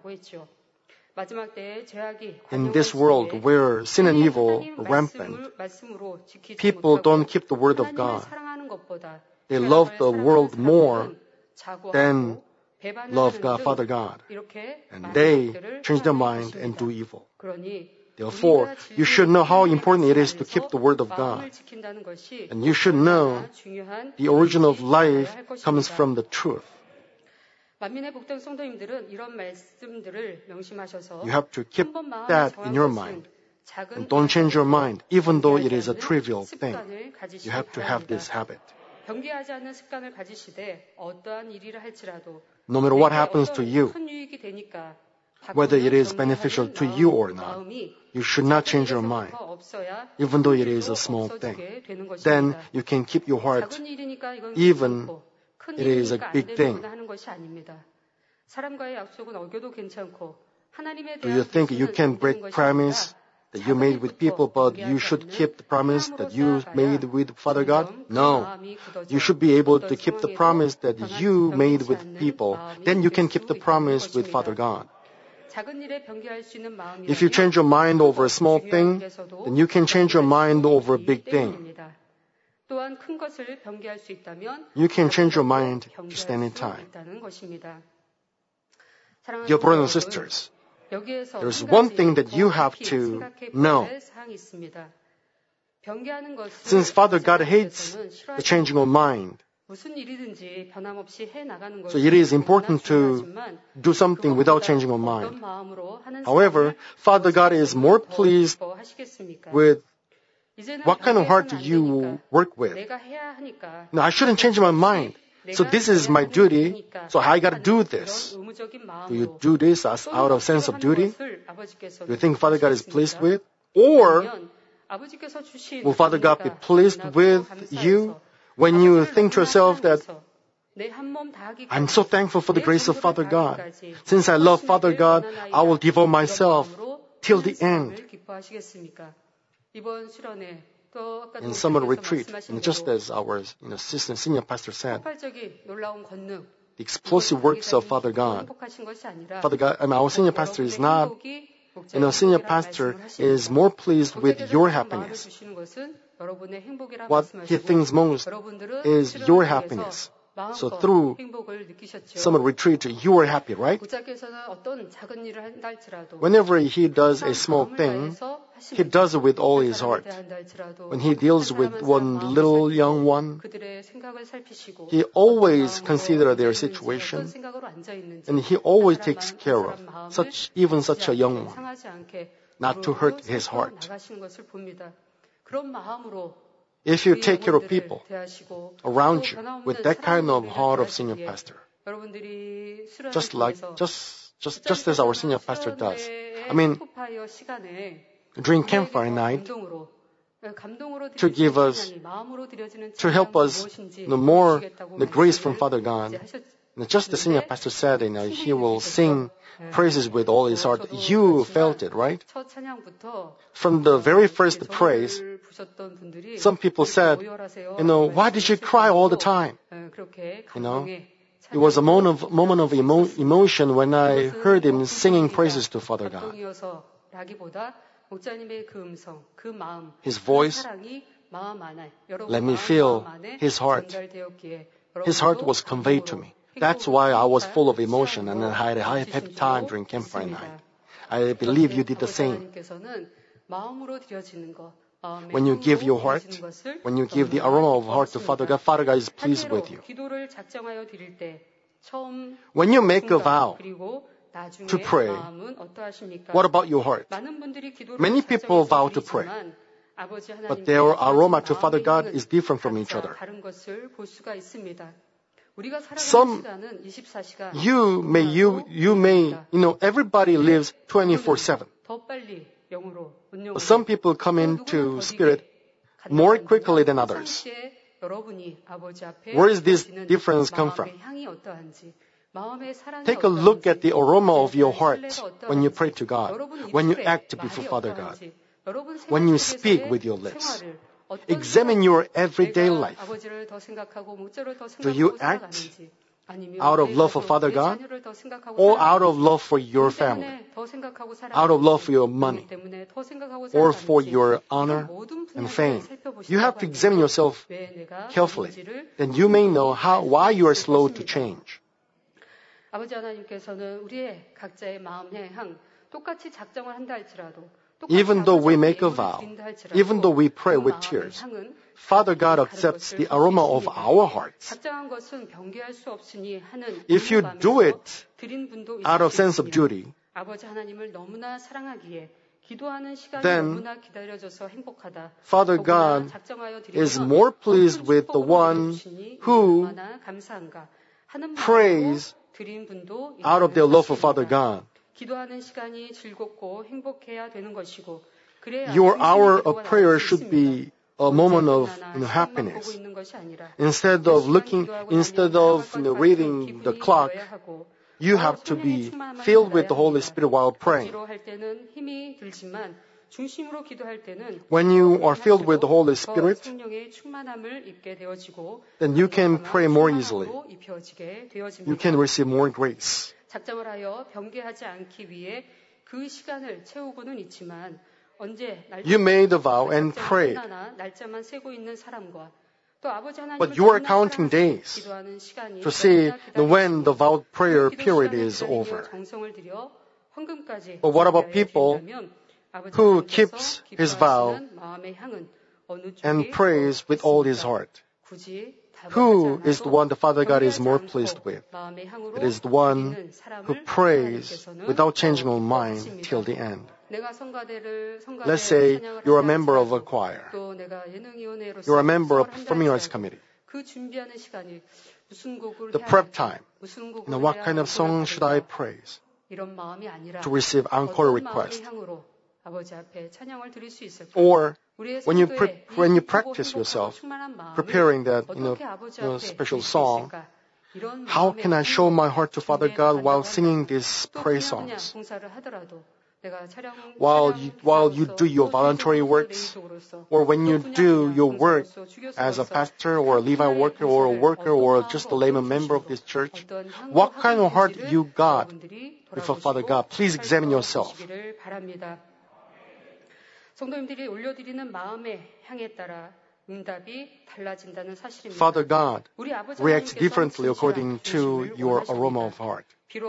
B: In this world where sin and evil are rampant, people don't keep the word of God. They love the world more than love God, Father God. And they change their mind and do evil. Therefore, you should know how important it is to keep the word of God. And you should know the origin of life comes from the truth.
C: 만민의 복된 성도님들은 이런 말씀들을 명심하셔서
B: You have to keep
C: 한 번 마음에
B: that
C: 정한
B: in your
C: 것은
B: mind.
C: 작은
B: And don't change your mind, even though it is a
C: 않는
B: trivial thing.
C: 습관을 가지시기
B: You have to have
C: 바랍니다.
B: this habit.
C: 경계하지 않는 습관을 가지시되 어떠한 일이라 할지라도
B: No matter what
C: 내게
B: happens to
C: 어떤
B: you,
C: 큰 유익이 되니까
B: whether it is
C: 바꾸는
B: beneficial to
C: 경계하는
B: you or not,
C: 마음이
B: you should not change your
C: 작은
B: mind,
C: 일에서부터 없어야
B: even though it
C: 큰
B: is a
C: 일도
B: small
C: 없어지게
B: thing.
C: 되는
B: Then
C: 것입니다.
B: you can keep your heart
C: 작은 일이니까 이건
B: even
C: 괜찮고 큰
B: it is a
C: 일이니까 안
B: big thing.
C: 되는구나 하는 것이 아닙니다. 사람과의 약속은 어겨도 괜찮고 하나님에
B: Do you
C: 대한
B: think you
C: 불신은
B: can
C: 안 되는
B: break
C: 것이
B: promise
C: 아니라
B: that you made with people, but you should keep the promise that you made with Father God? No. You should be able to keep the promise that you made with people. Then you can keep the promise with Father God. If you change your mind over a small thing, then you can change your mind over a big thing.
C: 또한 큰 것을 변개할 수 있다면
B: You can change your mind just any time. Dear brothers and sisters, there's one thing that you have to know. Since Father God hates the changing of mind, so it is important to do something without changing of mind. However, Father God is more pleased with what kind of heart do you work with. No, I shouldn't change my mind. So this is my duty, so I gotta do this. Do you do this as out of sense of duty? Do you think Father God is pleased with? Or will Father God be pleased with you when you think to yourself that I'm so thankful for the grace of Father God. Since I love Father God, I will devote myself till the end. In summer retreat, and just as our senior pastor said, the explosive works of Father God. Our senior pastor is not, senior pastor is more pleased with your happiness. What he thinks most is your happiness. So through summer retreat, you are happy, right? Whenever he does a small thing, he does it with all his heart. When he deals with one little young one, he always considers their situation, and he always takes care of even such a young one, not to hurt his heart. If you take care of people around you with that kind of heart of senior pastor, just as our senior pastor does, during campfire night, to help us more the grace from Father God. Just the senior pastor said, he will sing praises with all his heart. You felt it, right? From the very first praise, some people said, why did you cry all the time? It was a moment of emotion when I heard him singing praises to Father God. His voice, let me feel his heart. His heart was conveyed to me. That's why I was full of emotion and I had a happy time during campfire night. I believe you did the same. When you give your heart, when you give the aroma of heart to Father God is pleased with you. When you make a vow to pray, what about your heart? Many people vow to pray, but their aroma to Father God is different from each other. Some, everybody lives 24/7. Some people come into spirit more quickly than others. Where does this difference come from? Take a look at the aroma of your heart when you pray to God, when you act before Father God, when you speak with your lips. Examine your everyday life. Do you act out of love for Father God or out of love for your family, out of love for your money, or for your honor and fame? You have to examine yourself carefully. Then you may know why you are slow to change.
C: 아버지 하나님께서는 우리의 각자의 마음의 향 똑같이 작정을 한다 할지라도
B: Even though we make a vow, even though we pray with tears, Father God accepts the aroma of our hearts. If you do it out of sense of duty, then Father God is more pleased with the one who prays out of their love for Father God. Your hour of prayer should be a moment of happiness. Instead of reading the clock, you have to be filled with the Holy Spirit while praying. When you are filled with the Holy Spirit, then you can pray more easily. You can receive more grace. You made a vow and prayed, but you are counting days to see when the vowed prayer period is over. But what about people who keeps his vow and prays with all his heart? Who is the one the Father God is more pleased with? It is the one who prays without changing his mind till the end. Let's say you're a member of a choir. You're a member of a performing arts committee. The prep time. What kind of song should I praise to receive encore request? Or when you practice yourself preparing that special song, how can I show my heart to Father God while singing these praise songs? While you do your voluntary works, or when you do your work as a pastor or a Levi worker or a worker or just a layman member of this church, what kind of heart you got before Father God? Please examine yourself. Father God reacts differently according to your aroma of heart.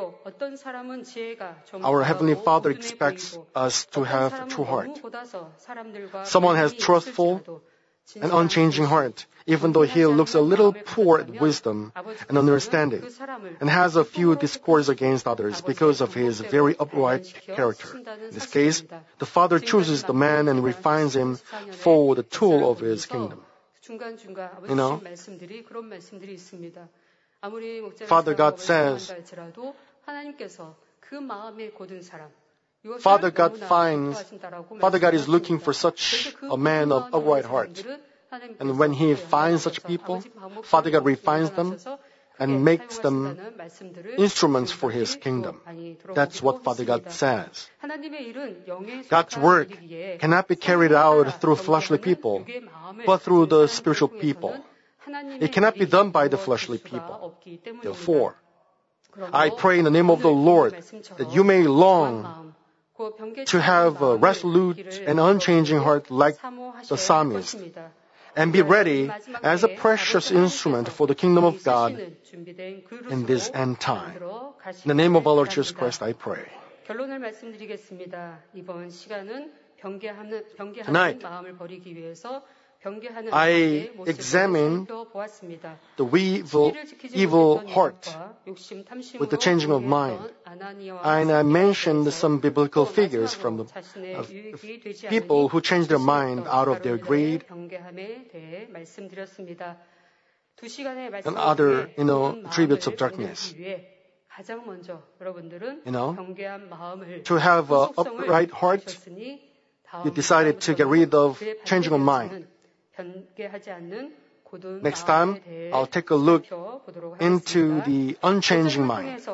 B: Our Heavenly Father expects us to have a true heart. Someone has trustful and unchanging heart, even though he looks a little poor at wisdom and understanding, and has a few discords against others because of his very upright character. In this case, the Father chooses the man and refines him for the tool of his kingdom. Father God says, Father God is looking for such a man of upright heart. And when he finds such people, Father God refines them and makes them instruments for his kingdom. That's what Father God says. God's work cannot be carried out through fleshly people, but through the spiritual people. It cannot be done by the fleshly people. Therefore, I pray in the name of the Lord that you may long to have a resolute and unchanging heart like the psalmist, and be ready as a precious instrument for the kingdom of God in this end time. In the name of our Lord Jesus Christ, I pray. Tonight, I examine the evil heart with the changing of mind. And I mentioned some biblical figures from the people who changed their mind out of their greed and other, attributes of darkness. To have an upright heart, you decided to get rid of changing of mind. Next time, I'll take a look into the unchanging mind.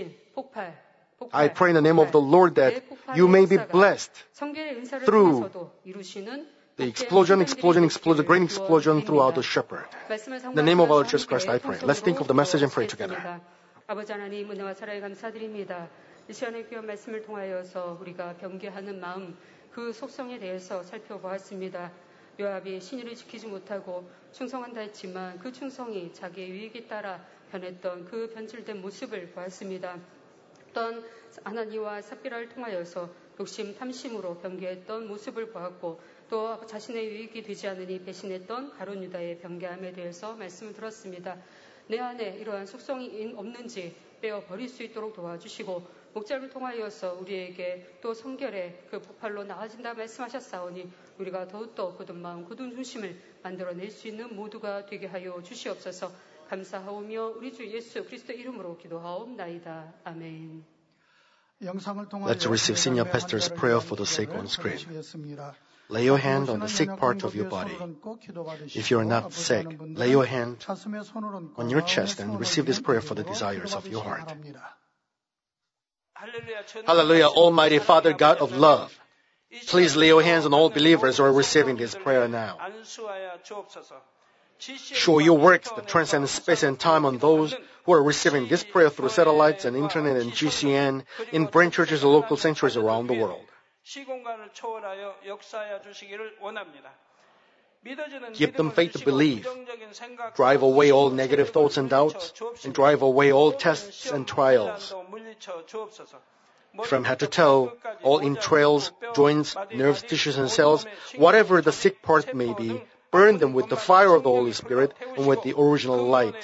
B: I pray in the name of the Lord that you may be blessed through the great explosion throughout the shepherd. In the name of our Lord Jesus Christ, I pray. Let's think of the message and pray together.
C: 아버지 하나님, 은혜와 사랑에 감사드립니다. 이 시간에 귀한 말씀을 통하여서 우리가 변개하는 마음, 그 속성에 대해서 살펴보았습니다. 요압이 신의를 지키지 못하고 충성한다 했지만 그 충성이 자기의 유익에 따라 변했던 그 변질된 모습을 보았습니다. 어떤 아나니와 삽비라를 통하여서 욕심 탐심으로 변개했던 모습을 보았고 또 자신의 유익이 되지 않으니 배신했던 가룟 유다의 변개함에 대해서 말씀을 들었습니다. 내 안에 이러한 속성이 없는지 빼어버릴 수 있도록 도와주시고 목자를 통하여서 우리에게 또 성결의 그 부활로 나아진다 말씀하셨사오니 우리가 더욱더 굳은 마음 굳은 중심을 만들어낼 수 있는 모두가 되게 하여 주시옵소서. 감사하오며 우리 주 예수 그리스도 이름으로 기도하옵나이다. 아멘.
B: Let's receive Senior Pastor's prayer for the sick on screen. Lay your hand on the sick part of your body. If you are not sick, lay your hand on your chest and receive this prayer for the desires of your heart. Hallelujah, Almighty Father God of love. Please lay your hands on all believers who are receiving this prayer now. Show your works that transcend space and time on those who are receiving this prayer through satellites and internet and GCN in branch churches and local sanctuaries around the world. Give them faith to believe, drive away all negative thoughts and doubts, and drive away all tests and trials. From head to toe, all entrails, joints, nerves, tissues, and cells, whatever the sick part may be, burn them with the fire of the Holy Spirit and with the original light.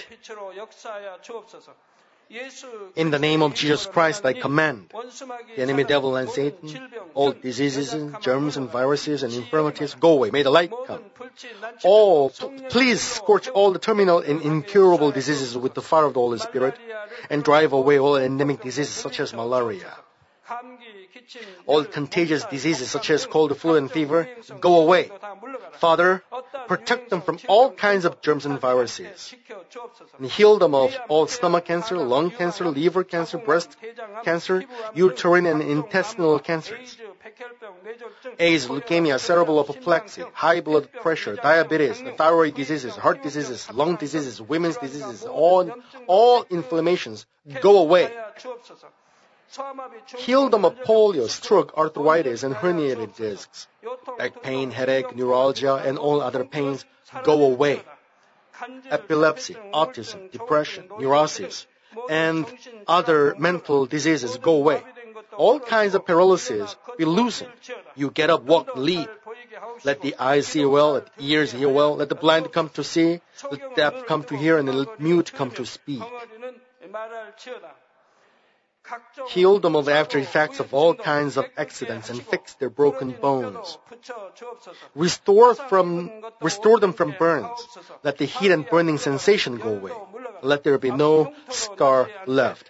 B: In the name of Jesus Christ, I command the enemy devil and Satan, all diseases, germs, and viruses and infirmities, go away. May the light come. Please scorch all the terminal and incurable diseases with the fire of the Holy Spirit and drive away all endemic diseases such as malaria. All contagious diseases such as cold, flu, and fever, go away. Father, protect them from all kinds of germs and viruses. And heal them of all stomach cancer, lung cancer, liver cancer, breast cancer, uterine and intestinal cancers. AIDS, leukemia, cerebral apoplexy, high blood pressure, diabetes, thyroid diseases, heart diseases, lung diseases, women's diseases, all inflammations, go away. Heal them of polio, stroke, arthritis, and herniated discs. Back pain, headache, neuralgia, and all other pains go away. Epilepsy, autism, depression, neurosis, and other mental diseases go away. All kinds of paralysis be loosened. You get up, walk, leap. Let the eyes see well, let the ears hear well, let the blind come to see, let the deaf come to hear, and the mute come to speak. Heal them of after effects of all kinds of accidents and fix their broken bones. Restore them from burns. Let the heat and burning sensation go away. Let there be no scar left.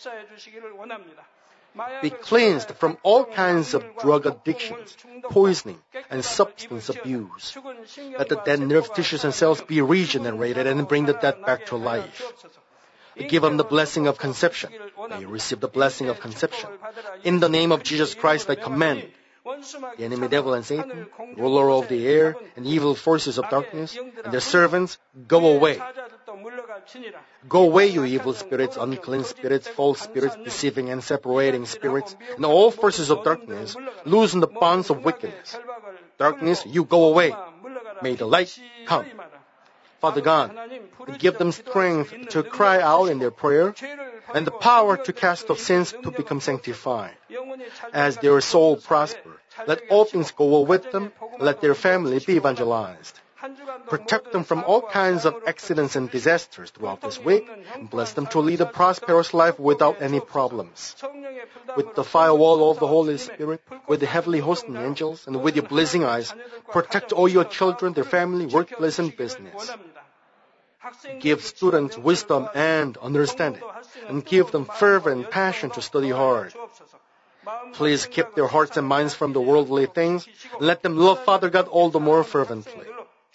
B: Be cleansed from all kinds of drug addictions, poisoning, and substance abuse. Let the dead nerve tissues and cells be regenerated and bring the dead back to life. Give them the blessing of conception. May you receive the blessing of conception. In the name of Jesus Christ, I command the enemy devil and Satan, ruler of the air, and evil forces of darkness, and their servants, go away. Go away, you evil spirits, unclean spirits, false spirits, deceiving and separating spirits, and all forces of darkness, loosen the bonds of wickedness. Darkness, you go away. May the light come. Father God, give them strength to cry out in their prayer and the power to cast off sins to become sanctified. As their soul prosper, let all things go well with them. Let their family be evangelized. Protect them from all kinds of accidents and disasters throughout this week and bless them to lead a prosperous life without any problems. With the firewall of the Holy Spirit, with the heavenly host and angels, and with your blazing eyes, protect all your children, their family, workplace, and business. Give students wisdom and understanding, and give them fervor and passion to study hard. Please keep their hearts and minds from the worldly things, and let them love Father God all the more fervently.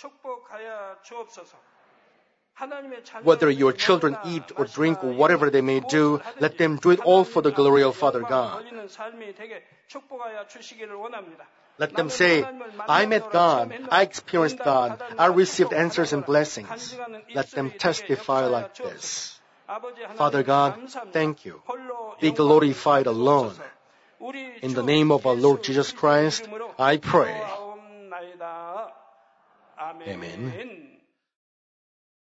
B: Whether your children eat or drink or whatever they may do, let them do it all for the glory of Father God. Let them say, I met God, I experienced God, I received answers and blessings. Let them testify like this. Father God, thank you. Be glorified alone. In the name of our Lord Jesus Christ, I pray. Amen.